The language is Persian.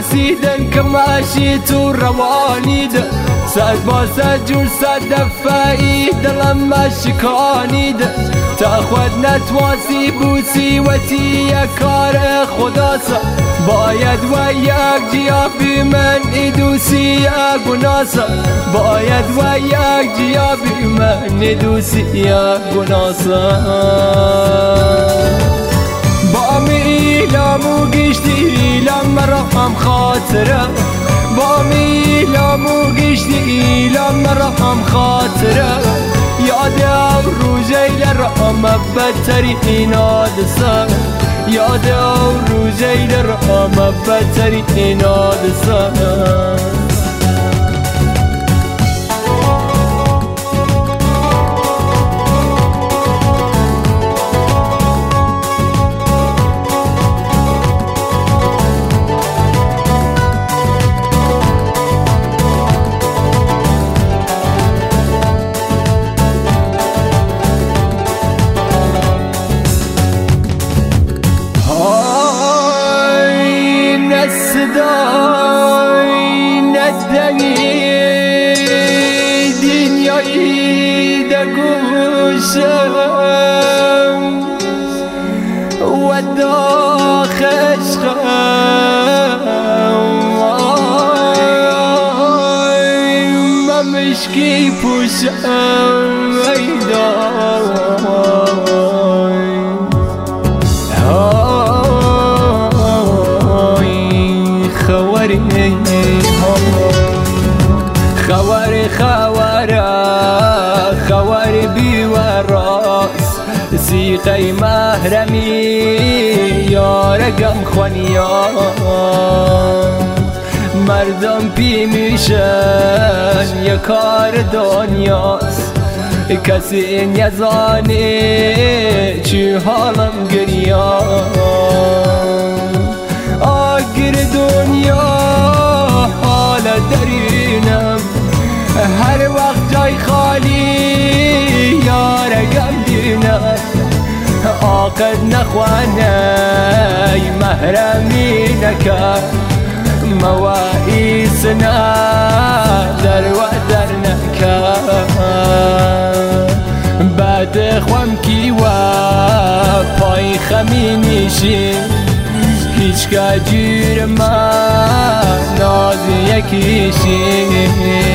ترسیدن که ماشی تو روانی ده صد با صد جور صد دفعی دلم ما شکانی ده تا خود نتواسی بوسی وتی یک کار خداسا باید و یک جیابی من ندوسی یک گناسا باید و یک جیابی من ندوسی یک گناسا با میلامو گشتی ایلام مرا هم خاطره با میلامو گشتی ایلام مرا هم خاطره یاد او روزی لرام بدتری ایناد سر یاد او روزی لرام بدتری ایناد سر صدای ندنی دنیایی در گوشم و داخشم ممشکی پوشم خوار بی و راس سیقی محرمی یارگم خوانیان مردم پی میشن یک کار دنیاست کسی نزانه چی حالم گریان آگر دنیا حال درینم هر وقت جای خالی یارگم دینم آقد نخوانه محرمی نکرد موائیسنا در و در نکرد بعد خوام کی و پای خمی نیشی هیچ که جیر من ناز یکیشی